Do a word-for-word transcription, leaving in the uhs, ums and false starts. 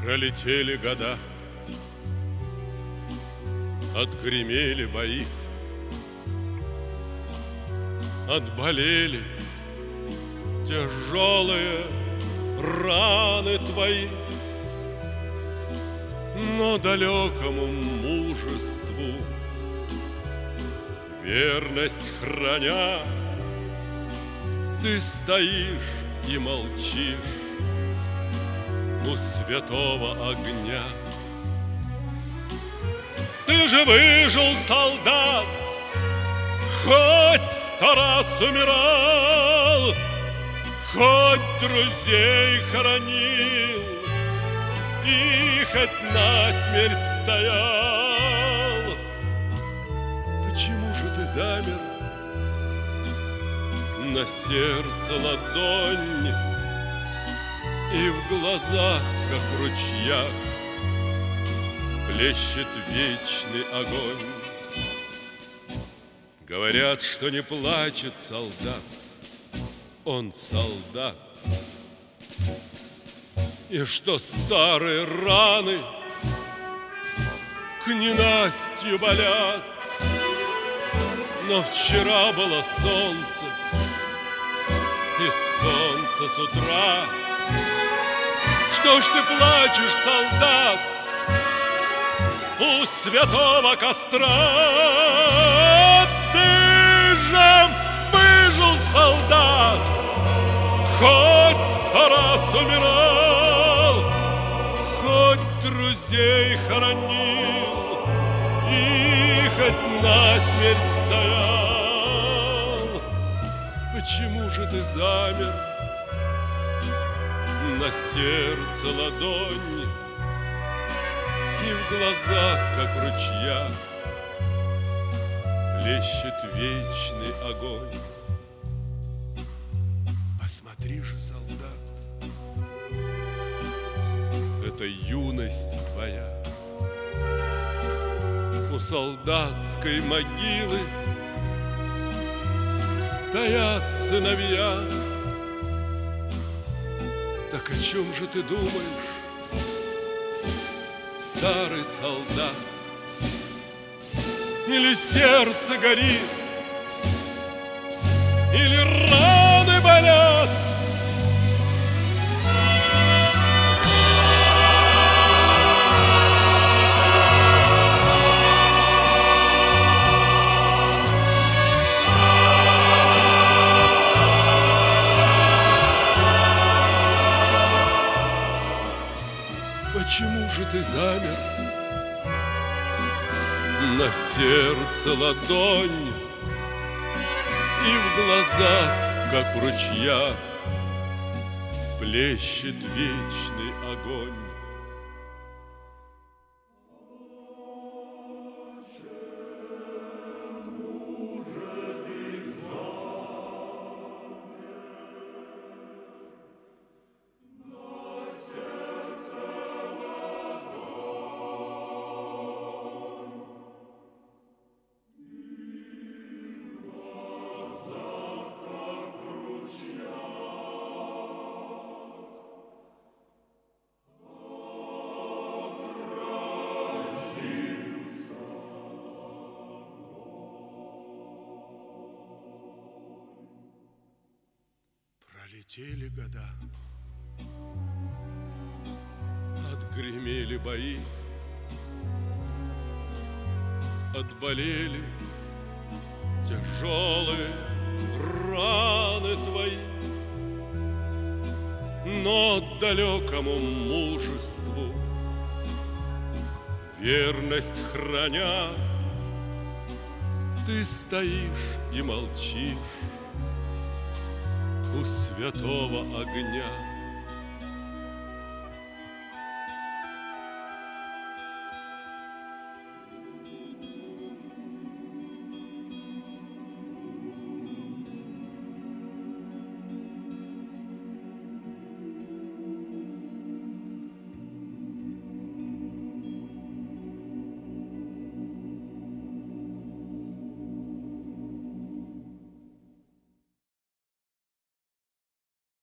Пролетели года, отгремели бои, отболели тяжелые раны твои, но далекому мужеству верность храня, ты стоишь и молчишь у святого огня. Ты же выжил, солдат, хоть сто раз умирал, хоть друзей хоронил и хоть насмерть стоял. Почему же ты замер? На сердце ладонь, и в глазах, как в ручьях, плещет вечный огонь. Говорят, что не плачет солдат, он солдат, и что старые раны к ненастью болят. Но вчера было солнце, и солнце с утра. Что ж ты плачешь, солдат, у святого костра? Ты же выжил, солдат, хоть сто раз умирал, хоть друзей хоронил и хоть насмерть стоял. Почему же ты замер? На сердце ладонь, и в глазах, как в ручьях, плещет вечный огонь. Посмотри же, солдат, это юность твоя. У солдатской могилы стоят сыновья. Так о чем же ты думаешь, старый солдат? Или сердце горит, или раны болят? Почему же ты замер? На сердце ладонь, и в глазах, как в ручьях, плещет вечный огонь. Пролетели года, отгремели бои, отболели тяжелые раны твои, но далекому мужеству верность храня, ты стоишь и молчишь у святого огня.